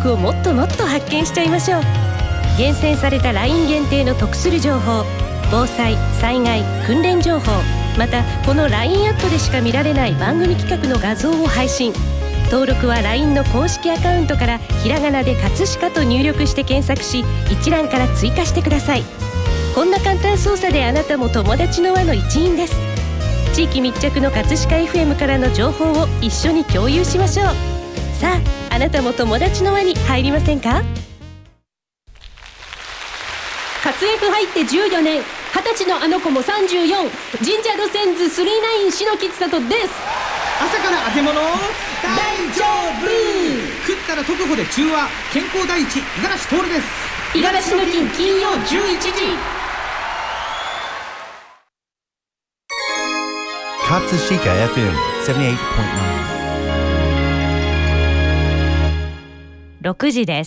力をもっともっと発見しちゃいましょう。厳選された LINE 限定の得する情報、防災・災害・訓練情報、またこの LINE アットでしか見られない番組企画の画像を配信。登録は LINE の公式アカウントからひらがなで葛飾と入力して検索し、一覧から追加してください。こんな簡単操作であなたも友達の輪の一員です。地域密着の葛飾 FM からの情報を一緒に共有しましょう。さあ、あなたも友達の輪に入りませんか？ 活躍入って14年、20歳のあの子も34、神社路線図39篠吉里です。 朝から揚げ物大丈夫。食ったら特保で中和、健康第一、五十嵐徹です。 五十嵐の金、金曜11時。 葛飾 FM78.9 6時です。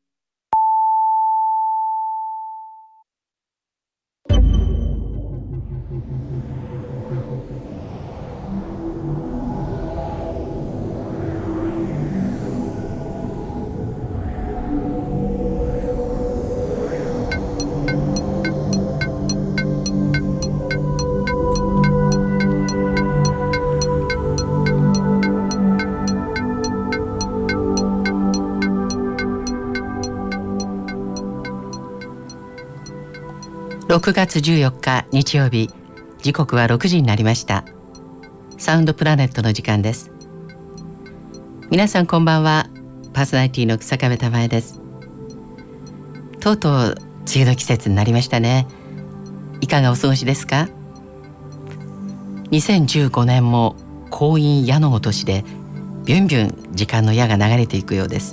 6月14日日曜日、時刻は6時になりました。サウンドプラネットの時間です。皆さんこんばんは。パーソナリティの草壁珠恵です。とうとう梅雨の季節になりましたね。いかがお過ごしですか？2015年も光陰矢のごとしでビュンビュン時間の矢が流れていくようです。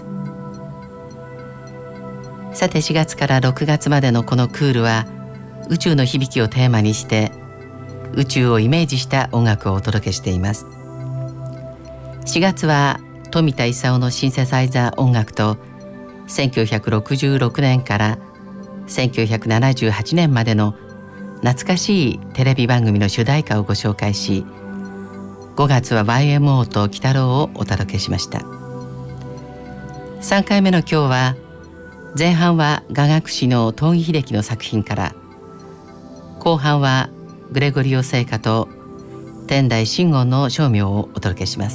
さて、4月から6月までのこのクールは宇宙の響きをテーマにして宇宙をイメージした音楽をお届けしています。4月は富田勲のシンセサイザー音楽と1966年から1978年までの懐かしいテレビ番組の主題歌をご紹介し、5月は YMO と鬼太郎をお届けしました。3回目の今日は前半は雅楽師の東儀秀樹の作品から、後半はグレゴリオ聖歌と天台真言の声明をお届けします。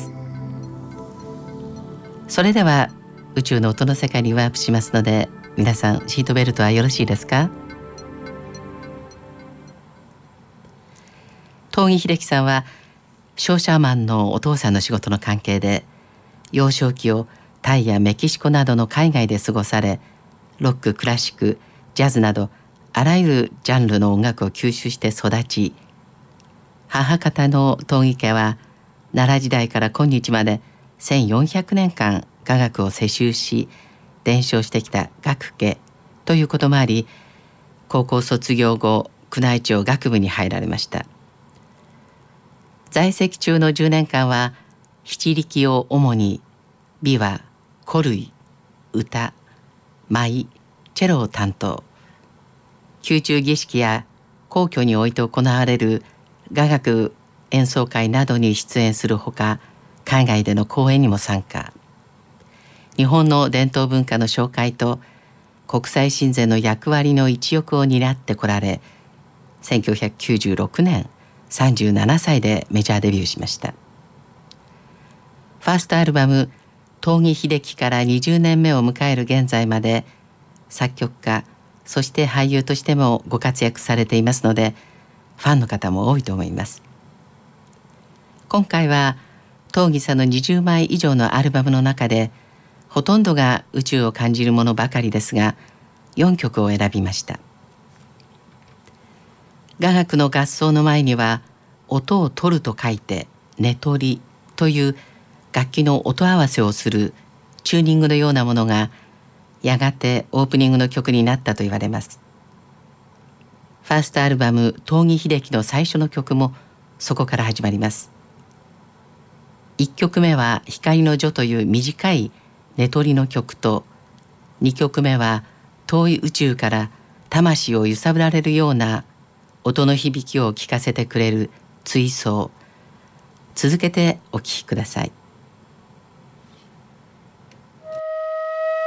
それでは宇宙の音の世界にワープしますので、皆さんシートベルトはよろしいですか？東儀秀樹さんは商社マンのお父さんの仕事の関係で幼少期をタイやメキシコなどの海外で過ごされ、ロック、クラシック、ジャズなどあらゆるジャンルの音楽を吸収して育ち、母方の東儀家は奈良時代から今日まで1400年間雅楽を世襲し伝承してきた楽家ということもあり、高校卒業後宮内庁楽部に入られました。在籍中の10年間は七力を主に琵琶、古類、歌、舞、チェロを担当。宮中儀式や皇居において行われる雅楽演奏会などに出演するほか、海外での公演にも参加。日本の伝統文化の紹介と国際親善の役割の一翼を担ってこられ、1996年37歳でメジャーデビューしました。ファーストアルバム東儀秀樹から20年目を迎える現在まで作曲家、そして俳優としてもご活躍されていますので、ファンの方も多いと思います。今回は東儀さんの20枚以上のアルバムの中でほとんどが宇宙を感じるものばかりですが、4曲を選びました。雅楽の合奏の前には音を取ると書いて音取りという楽器の音合わせをするチューニングのようなものがやがてオープニングの曲になったと言われます。ファーストアルバム東儀秀樹の最初の曲もそこから始まります。1曲目は光の序という短い音取りの曲と、2曲目は遠い宇宙から魂を揺さぶられるような音の響きを聞かせてくれる追奏。続けてお聴きください。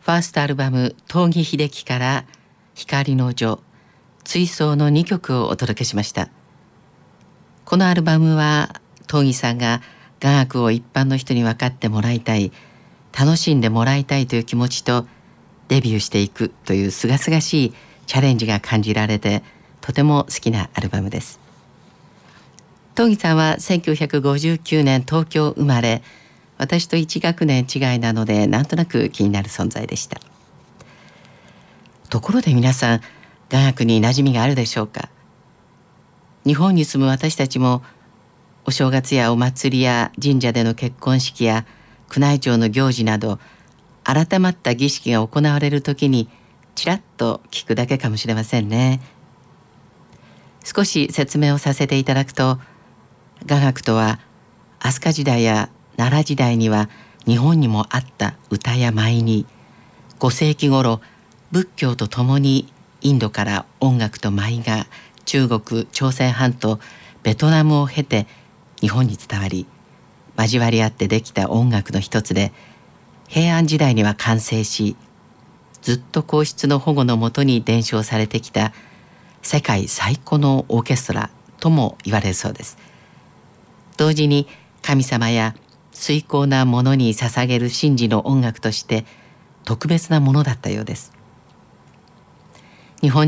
ファーストアルバム東儀秀樹から光の女、追想の2曲をお届けしました。このアルバムは東儀さんが雅楽を一般の人に分かってもらいたい、楽しんでもらいたいという気持ちとデビューしていくという清々しいチャレンジが感じられて、とても好きなアルバムです。東儀さんは1959年東京生まれ、私と1学年違いなのでなんとなく気になる存在でした。ところで皆さん、雅楽に馴染みがあるでしょうか。日本に住む私たちもお正月やお祭りや神社での結婚式や宮内庁の行事など改まった儀式が行われるときにちらっと聞くだけかもしれませんね。少し説明をさせていただくと、雅楽とは飛鳥時代や奈良時代には日本にもあった歌や舞に、5世紀頃仏教とともにインドから音楽と舞が中国、朝鮮半島、ベトナムを経て日本に伝わり、交わり合ってできた音楽の一つで、平安時代には完成し、ずっと皇室の保護のもとに伝承されてきた世界最古のオーケストラとも言われるそうです。同時に神様や崇高なものに捧げる神事の音楽として特別なものだったようです。日本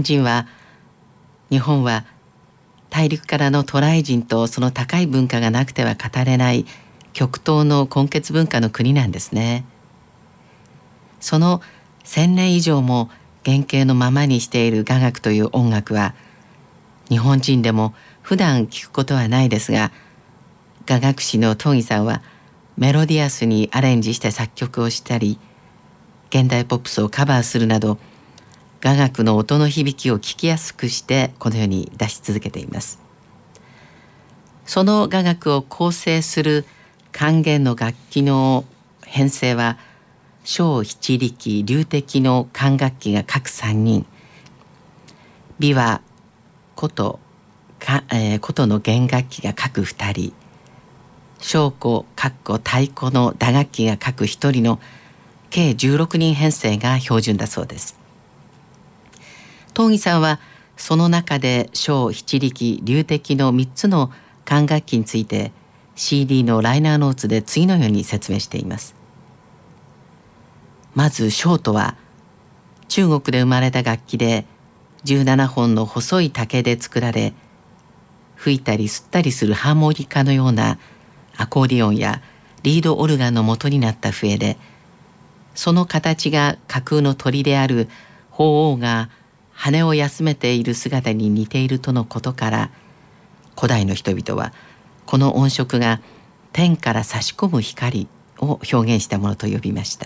は大陸からの渡来人とその高い文化がなくては語れない極東の根血文化の国なんですね。その1000年以上も原型のままにしている雅楽という音楽は、日本人でも普段聞くことはないですが、雅楽師の東儀さんはメロディアスにアレンジして作曲をしたり、現代ポップスをカバーするなど、雅楽の音の響きを聞きやすくしてこのように出し続けています。その雅楽を構成する管弦の楽器の編成は、小七力龍笛の管楽器が各3人、琵琶、琴の弦楽器が各2人、小鼓、太鼓の打楽器が各1人の計16人編成が標準だそうです。東儀さんはその中で小七力龍笛の3つの管楽器について CD のライナーノーツで次のように説明しています。まず小とは中国で生まれた楽器で、17本の細い竹で作られ、吹いたり吸ったりするハーモニカのようなアコーディオンやリードオルガンの元になった笛で、その形が架空の鳥である鳳凰が羽を休めている姿に似ているとのことから、古代の人々はこの音色が天から差し込む光を表現したものと呼びました。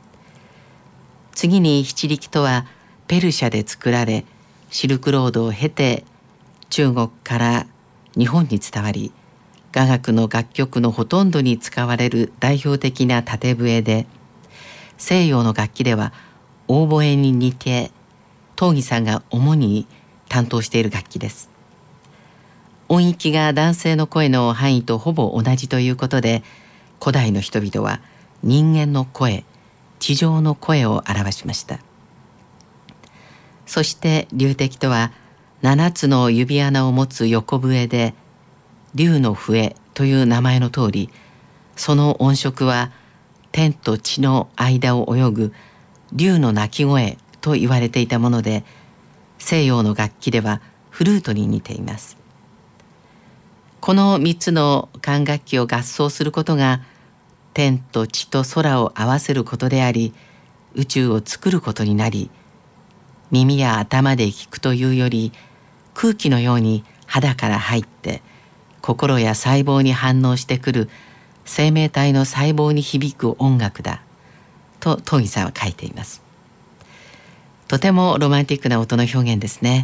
次に七力とはペルシャで作られ、シルクロードを経て中国から日本に伝わり、雅楽の楽曲のほとんどに使われる代表的な縦笛で、西洋の楽器ではオーボエに似て東儀さんが主に担当している楽器です。音域が男性の声の範囲とほぼ同じということで、古代の人々は人間の声、地上の声を表しました。そして龍笛とは7つの指穴を持つ横笛で、龍の笛という名前の通り、その音色は天と地の間を泳ぐ龍の鳴き声と言われていたもので、西洋の楽器ではフルートに似ています。この3つの管楽器を合奏することが天と地と空を合わせることであり、宇宙を作ることになり、耳や頭で聞くというより空気のように肌から入って心や細胞に反応してくる生命体の細胞に響く音楽だと東儀さんは書いています。とてもロマンティックな音の表現ですね。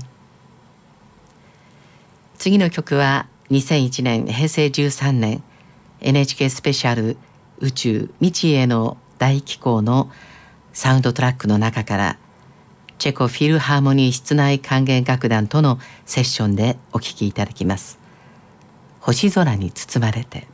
次の曲は2001年平成13年 NHK スペシャル宇宙未知への大寄港のサウンドトラックの中から、チェコフィルハーモニー室内管弦楽団とのセッションでお聴きいただきます。星空に包まれて。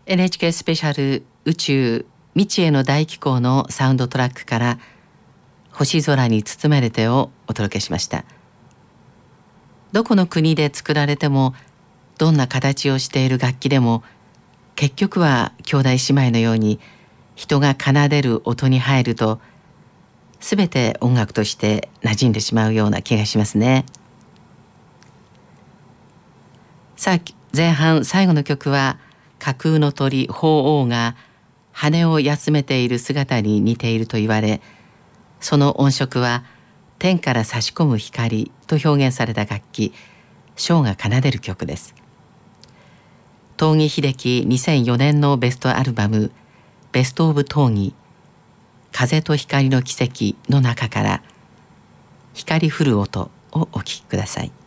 NHK スペシャル宇宙未知への大気候のサウンドトラックから星空に包まれてをお届けしました。どこの国で作られてもどんな形をしている楽器でも結局は兄弟姉妹のように人が奏でる音に入るとすべて音楽として馴染んでしまうような気がしますね。さあ前半最後の曲は架空の鳥鳳凰が羽を休めている姿に似ていると言われ、その音色は天から差し込む光と表現された楽器ショーが奏でる曲です。東儀秀樹2004年のベストアルバムベストオブ東儀風と光の奇跡の中から光降る音をお聴きください。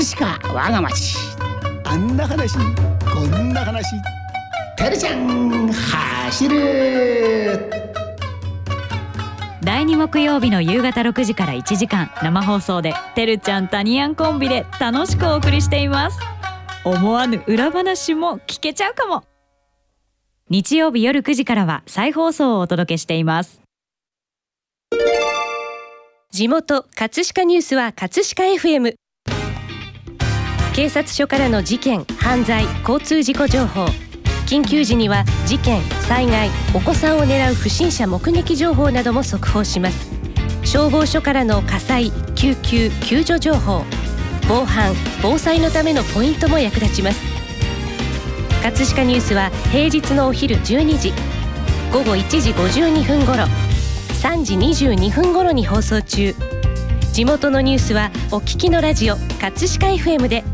飾我が町。 あんな話こんな話、 てるちゃん走る。 第2木曜日の夕方6時から1時間生放送でてるちゃんタニヤンコンビで楽しくお送りしています。思わぬ裏話も聞けちゃうかも。日曜日夜9時からは再放送をお届けしています。 地元葛飾ニュースは葛飾 FM。 警察署からの事件、犯罪、交通事故情報、緊急時には事件、災害、お子さんを狙う不審者目撃情報なども速報します。消防署からの火災、救急、救助情報、防犯・防災のためのポイントも役立ちます。葛飾ニュースは平日のお昼12時、午後1時52分頃、3時22分頃に放送中。地元のニュースはお聞きのラジオ葛飾 FM で。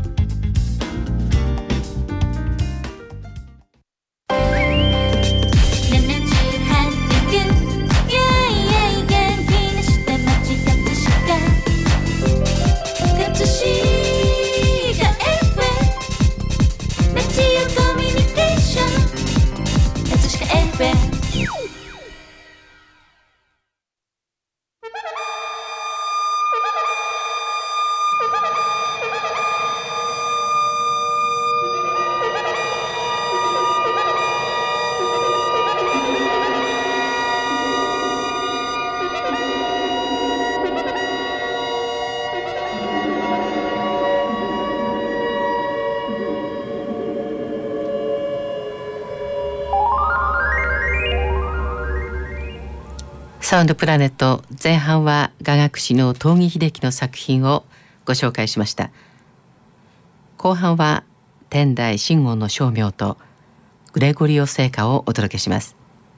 サウンドプラネット、前半は雅楽師の東儀秀樹の作品をご紹介しました。後半は天台真言の声明とグレゴリオ聖歌をお届けします。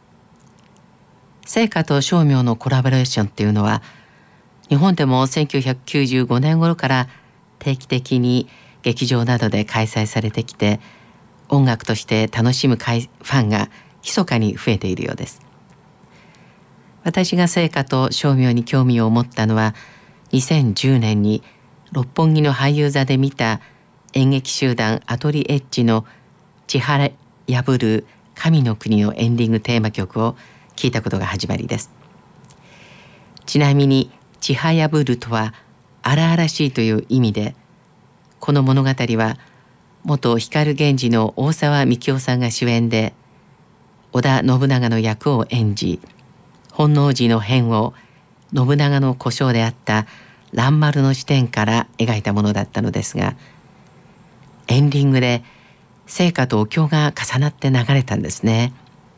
聖歌と声明のコラボレーションっていうのは日本でも1995年頃から定期的に劇場などで開催されてきて、音楽として楽しむファンが密かに増えているようです。私が聖歌と声明に興味を持ったのは2010年に六本木の俳優座で見た演劇集団アトリエッジの千原破る神の国のエンディングテーマ曲を聞いたことが始まりです。ちなみに千原破るとは荒々しいという意味で、この物語は元光源氏の大沢幹夫さんが主演で織田信長の役を演じ、本能寺の変を信長の小姓であった蘭丸の視点から描いたものだったのですが、エンディングで聖歌とお経が重なって流れたんですね。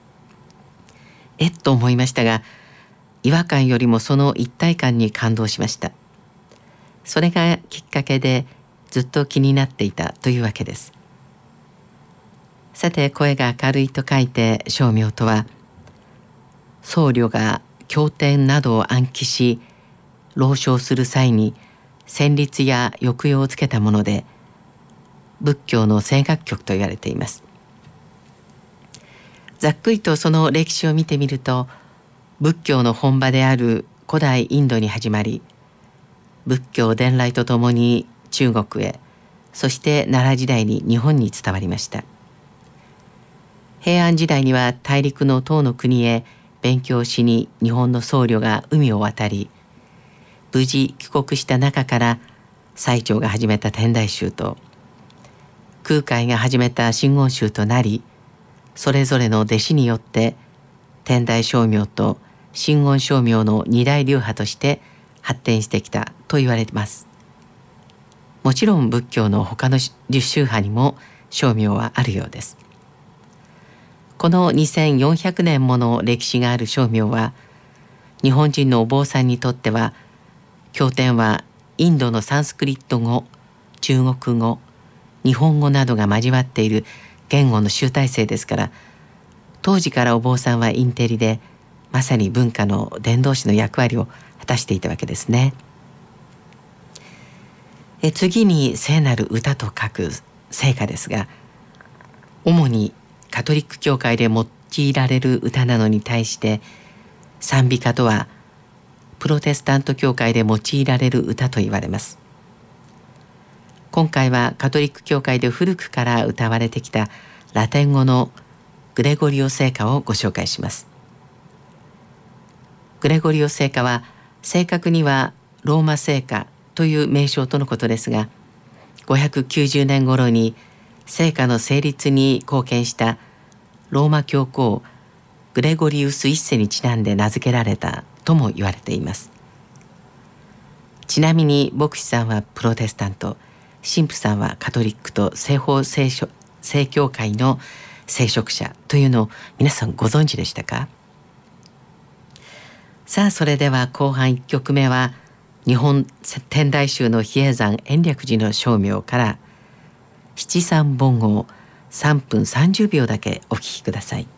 と思いましたが、違和感よりもその一体感に感動しました。それがきっかけでずっと気になっていたというわけです。さて、声が明るいと書いて声明とは、僧侶が経典などを暗記し朗唱する際に旋律や抑揚をつけたもので、仏教の声楽曲と言われています。ざっくりとその歴史を見てみると、仏教の本場である古代インドに始まり、仏教伝来とともに中国へ、そして奈良時代に日本に伝わりました。平安時代には大陸の唐の国へ勉強しに日本の僧侶が海を渡り、無事帰国した中から最澄が始めた天台宗と空海が始めた真言宗となり、それぞれの弟子によって天台声明と真言声明の二大流派として発展してきたと言われています。もちろん仏教の他の宗派にも声明はあるようです。この2400年もの歴史がある声明は、日本人のお坊さんにとっては経典はインドのサンスクリット語、中国語、日本語などが交わっている言語の集大成ですから、当時からお坊さんはインテリで、まさに文化の伝道師の役割を果たしていたわけですね。次に聖なる歌と書く聖歌ですが、主にカトリック教会で用いられる歌なのに対して、賛美歌とはプロテスタント教会で用いられる歌と言われます。 今回はカトリック教会で古くから歌われてきたラテン語のグレゴリオ聖歌をご紹介します。グレゴリオ聖歌は正確にはローマ聖歌という名称とのことですが、590年頃に聖歌の成立に貢献したローマ教皇グレゴリウス一世にちなんで名付けられたとも言われています。ちなみに牧師さんはプロテスタント、神父さんはカトリックと西方正教会の聖職者というのを皆さんご存知でしたか？さあ、それでは後半1曲目は日本天台宗の比叡山延暦寺の称名から七三本号3分30秒だけお聴きください。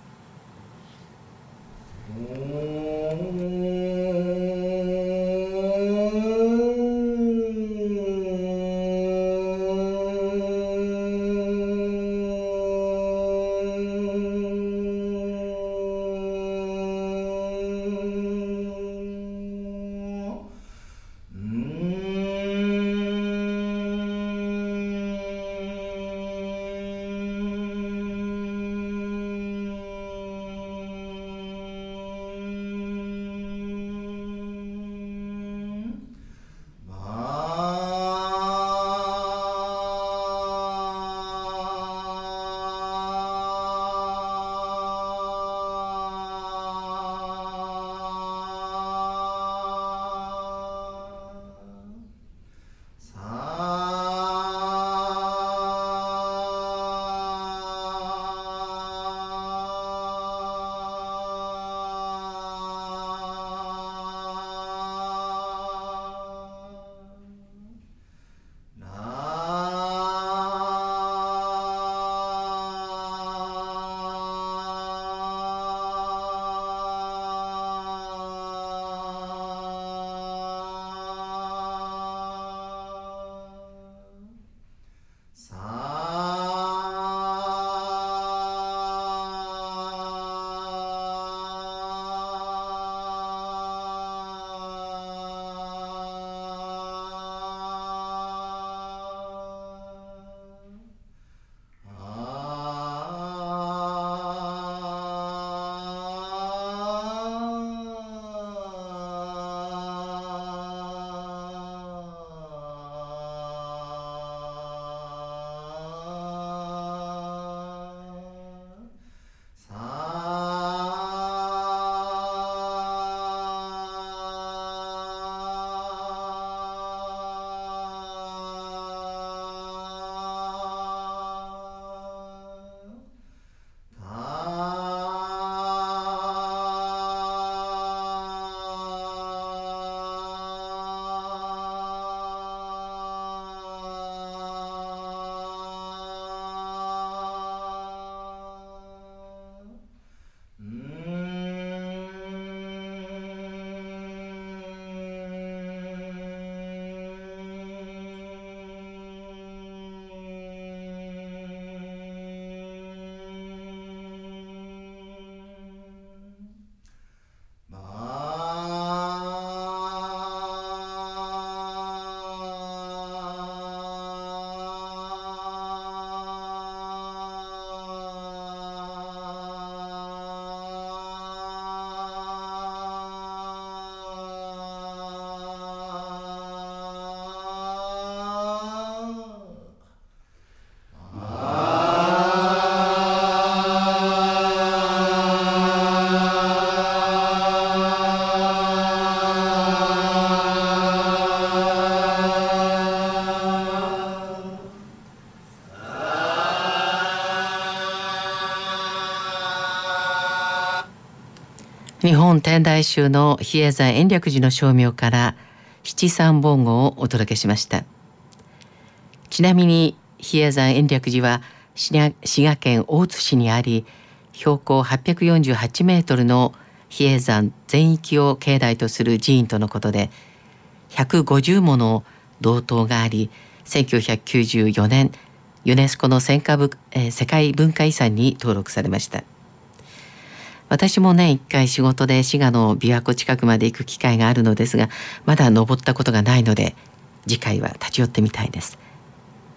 日本天台宗の比叡山延暦寺の称名から七三本号をお届けしました。ちなみに比叡山延暦寺は滋賀県大津市にあり、標高848メートルの比叡山全域を境内とする寺院とのことで、150もの堂塔があり、1994年ユネスコの世界文化遺産に登録されました。私も年1回仕事で滋賀の琵琶湖近くまで行く機会があるのですが、まだ登ったことがないので次回は立ち寄ってみたいです。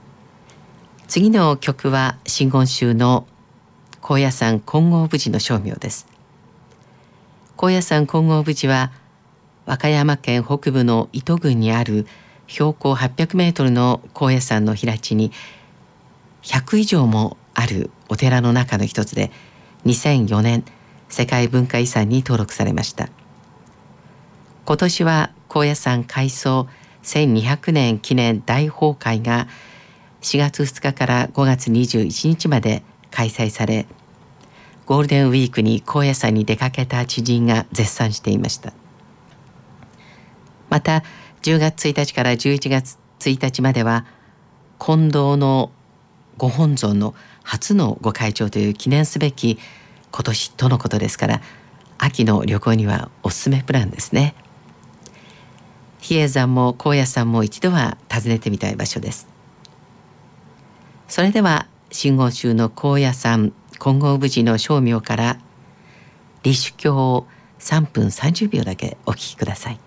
次の曲は真言宗の高野山金剛峯寺の声明です。高野山金剛峯寺は和歌山県北部の糸郡にある標高800メートルの高野山の平地に100以上もあるお寺の中の一つで、2004年世界文化遺産に登録されました。今年は高野山開創1200年記念大法会が4月2日から5月21日まで開催され、ゴールデンウィークに高野山に出かけた知人が絶賛していました。また10月1日から11月1日までは金堂のご本尊の初のご開帳という記念すべき今年とのことですから、秋の旅行にはおすすめプランですね。比叡山も高野山も一度は訪ねてみたい場所です。それでは真言宗の高野山金剛峯寺の声明から立主教を3分30秒だけお聞きください。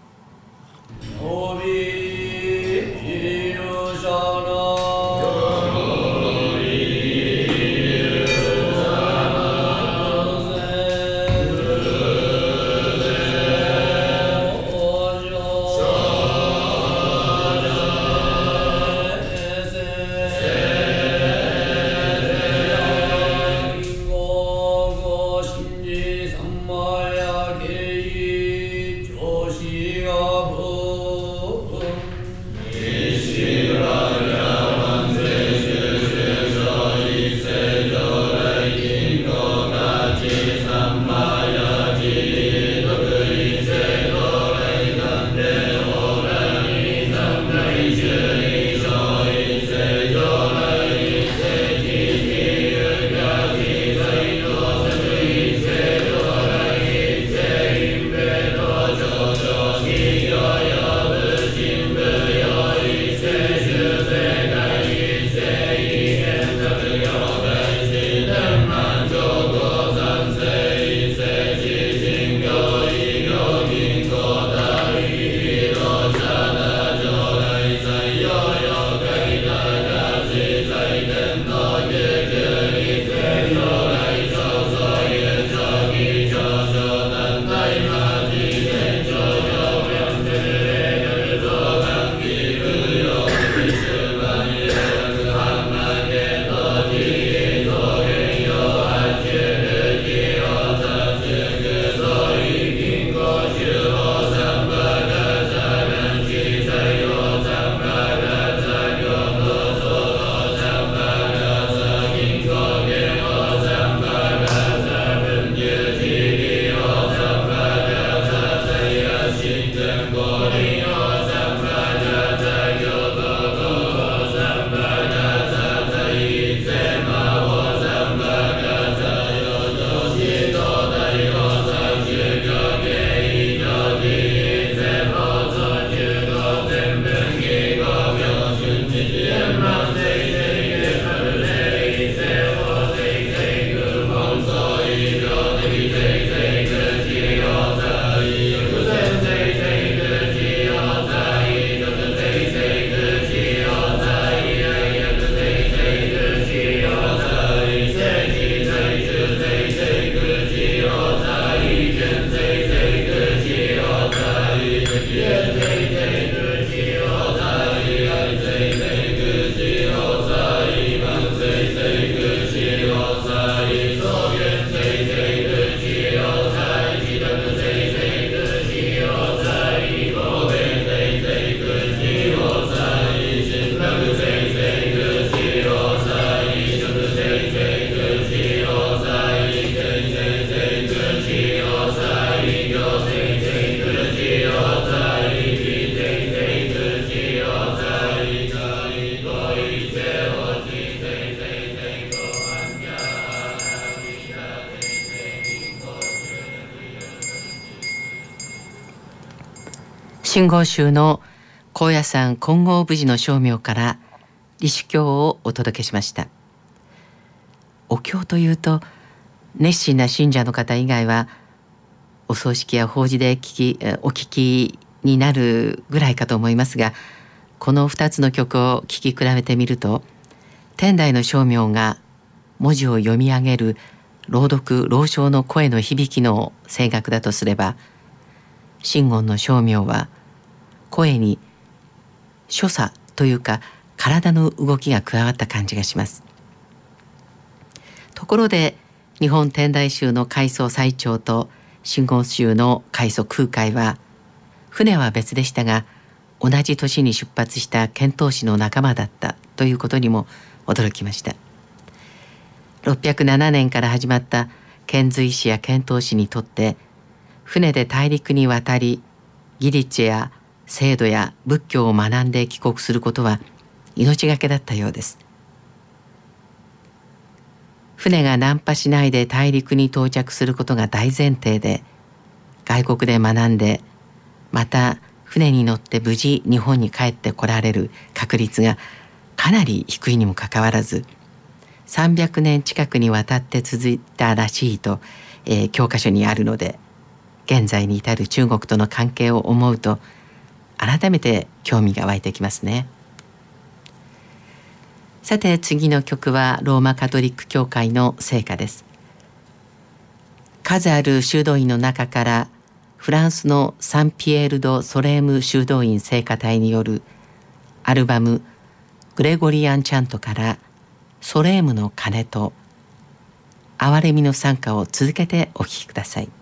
真言宗の高野山金剛峯寺の声明から立主教をお届けしました。お経というと熱心な信者の方以外はお葬式や法事でお聞きになるぐらいかと思いますが、この2つの曲を聴き比べてみると天台の声明が文字を読み上げる朗読朗唱の声の響きの声楽だとすれば、真言の声明は声に所作というか体の動きが加わった感じがします。ところで日本天台宗の開祖最澄と真言宗の開祖空海は船は別でしたが同じ年に出発した遣唐使の仲間だったということにも驚きました。607年から始まった遣隋使や遣唐使にとって船で大陸に渡り技術や制度や仏教を学んで帰国することは命がけだったようです。船が難破しないで大陸に到着することが大前提で、外国で学んでまた船に乗って無事日本に帰ってこられる確率がかなり低いにもかかわらず、300年近くにわたって続いたらしいと、教科書にあるので、現在に至る中国との関係を思うと改めて興味が湧いてきますね。さて次の曲はローマカトリック教会の聖歌です。数ある修道院の中からフランスのサンピエール・ド・ソレーム修道院聖歌隊によるアルバムグレゴリアン・チャントからソレームの鐘と憐れみの賛歌を続けてお聴きください。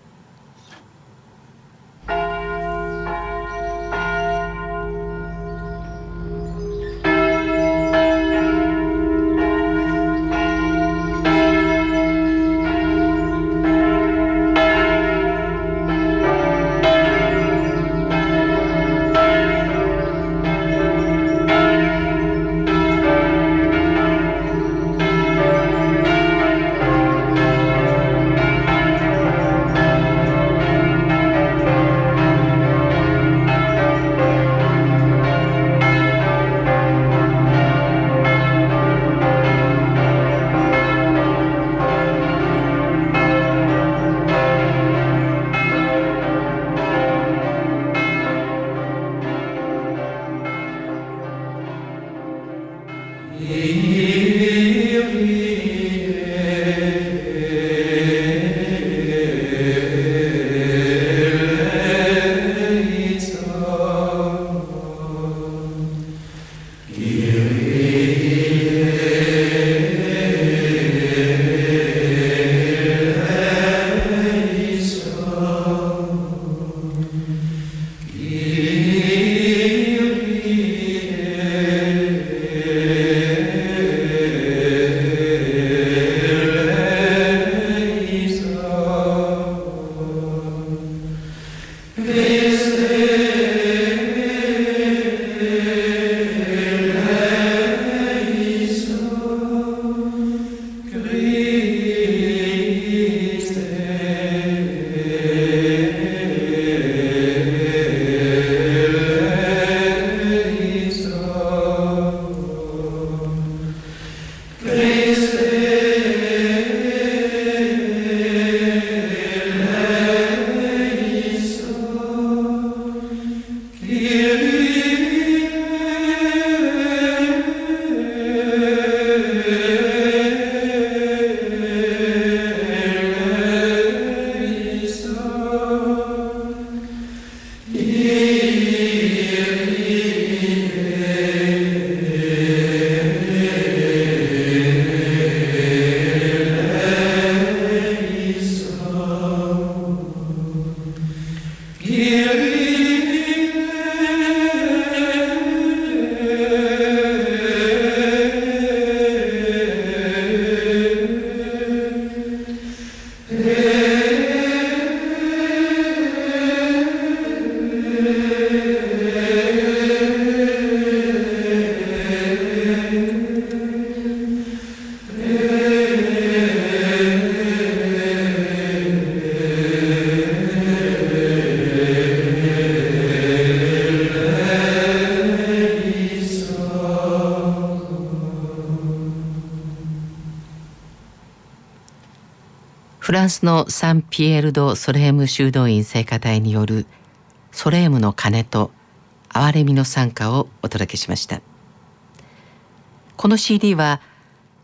フランスのサンピエール・ド・ソレーム修道院聖歌隊によるソレームの鐘と憐れみの賛歌をお届けしました。この CD は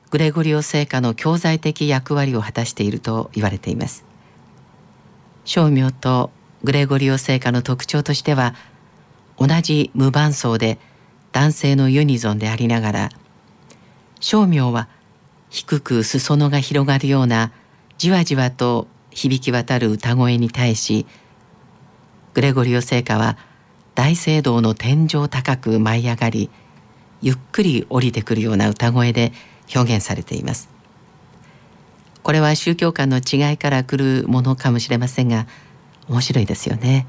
グレゴリオ聖歌の教材的役割を果たしていると言われています。声明とグレゴリオ聖歌の特徴としては、同じ無伴奏で男性のユニゾンでありながら、声明は低く裾野が広がるようなじわじわと響き渡る歌声に対し、グレゴリオ聖歌は大聖堂の天井高く舞い上がり、ゆっくり降りてくるような歌声で表現されています。これは宗教観の違いから来るものかもしれませんが、面白いですよね。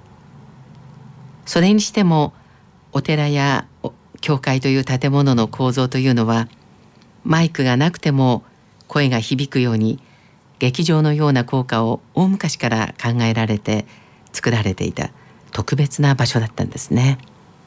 それにしてもお寺や教会という建物の構造というのは、マイクがなくても声が響くように劇場のような効果を大昔から考えられて作られていた特別な場所だったんですね。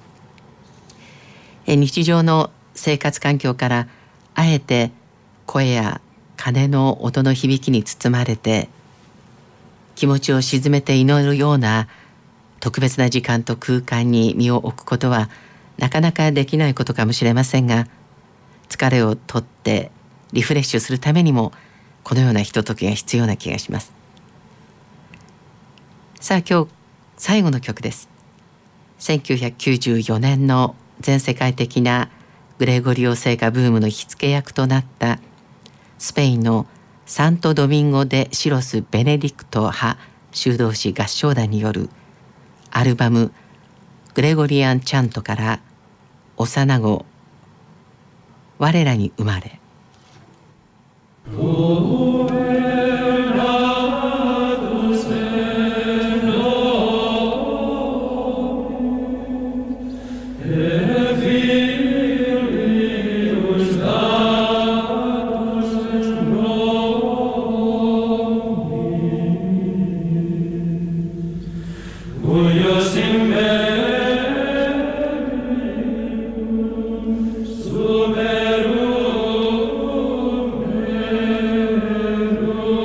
日常の生活環境からあえて声や鐘の音の響きに包まれて、気持ちを静めて祈るような特別な時間と空間に身を置くことはなかなかできないことかもしれませんが、疲れを取ってリフレッシュするためにもこのようなひとときが必要な気がします。さあ、今日最後の曲です。1994年の全世界的なグレゴリオ聖歌ブームの火付け役となったスペインのサントドミンゴ・デ・シロス・ベネディクト派修道士合唱団によるアルバムグレゴリアン・チャントから幼子我らに生まれ。 Super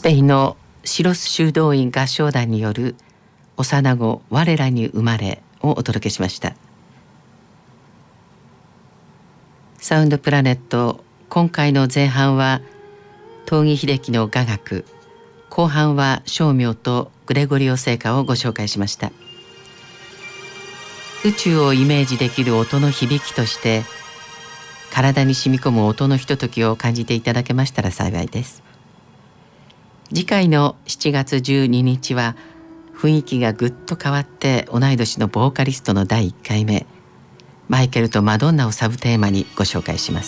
スペインのシロス修道院合唱団による幼子我らに生まれをお届けしました。サウンドプラネット、今回の前半は東儀秀樹の雅楽、後半は声明とグレゴリオ聖歌をご紹介しました。宇宙をイメージできる音の響きとして体に染み込む音のひとときを感じていただけましたら幸いです。次回の7月12日は雰囲気がぐっと変わって同い年のボーカリストの第1回目マイケルとマドンナをサブテーマにご紹介します。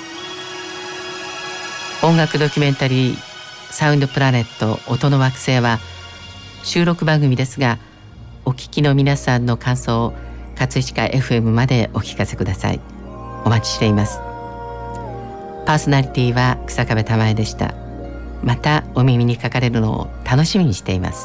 音楽ドキュメンタリーサウンドプラネット音の惑星は収録番組ですが、お聞きの皆さんの感想を葛飾 FM までお聞かせください。お待ちしています。パーソナリティは日下部玉江でした。またお耳にかかれるのを楽しみにしています。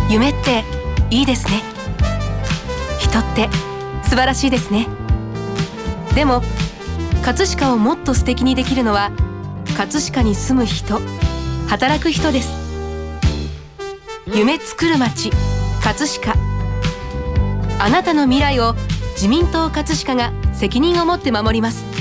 夢っていいですね。人って素晴らしいですね。でも葛飾をもっと素敵にできるのは葛飾に住む人、働く人です。夢作る街葛飾。あなたの未来を自民党葛飾が責任を持って守ります。